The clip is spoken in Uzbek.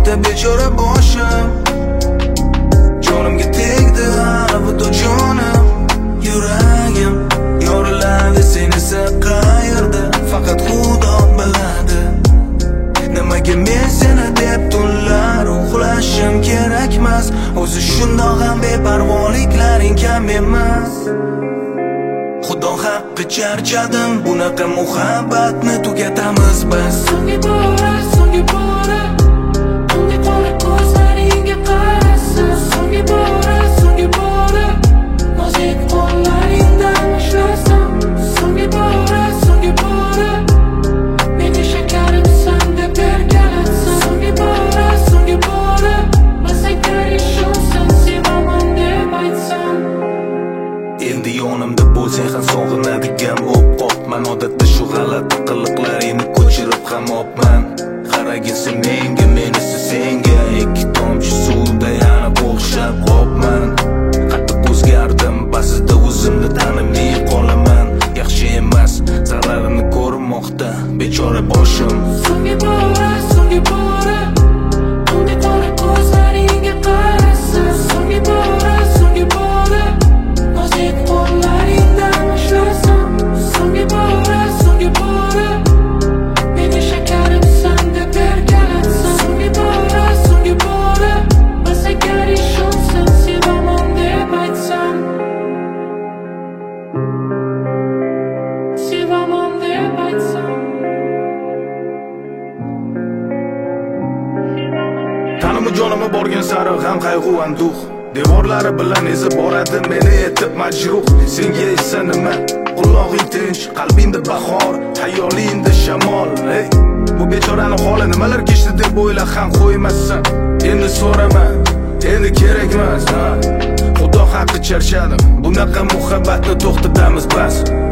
qolmoqda bechora boshim. Jonimga tegdi bu jonim, yuragim yoriladi sen esa qayerda, faqat Xudo biladi. Nimaga men seni deb tunlar uxlashim kerakmas, o'zi shundoq ham beparvoliklaring kam emas. Xudo haqqi charchadim, bunaqa muhabbatni tugatamiz biz. So'nggi bora unga qora ko'zlaringga qarasa, so'nggi bora nozik qo'llaringdan ushlasam, so'nggi bora meni shakarimsan deb erkalatsam, so'nggi bora masaga ishonsan, sevaman deb aytsam. Endi yonimda bo'lsang ham sog'inadigan bo'lib qopman. Odatda shu g'alati qiliqlaringni ko'chirib ham opman. Qaragisi menga, men esa senga, ikki tomchi suvda yanib o'xshab qopman. Qattiq o'zgardim, ba'zida o'zimni tanimay qolaman. Yaxshi emas, zararini ko'rmoqda bechora boshim. So'nggi bora unga qora ko'zlaringga qarasa, so'nggi bora nozik qo'llaringdan ushlasam, so'nggi bora meni shakarimsan deb erkalatsam, so'nggi bora bas agar ishonsan, sevaman deb aytsam, sevaman deb aytsam. Tanimi jonimga borgan sari g'am qayg'u anduh, devorlari bilan ezib boradi meni etib majruh. Senga esa nima? Qulog'ing tinch, qalbingda bahor, hayolingda shamol. Hey, bu bechorani holi nimalar kechdi deb o'ylab ham qo'ymassan. Endi so'rama, endi kerakmas. Xudo haqqi charchadim, bunaqa muhabbatni to'xtatamiz bas.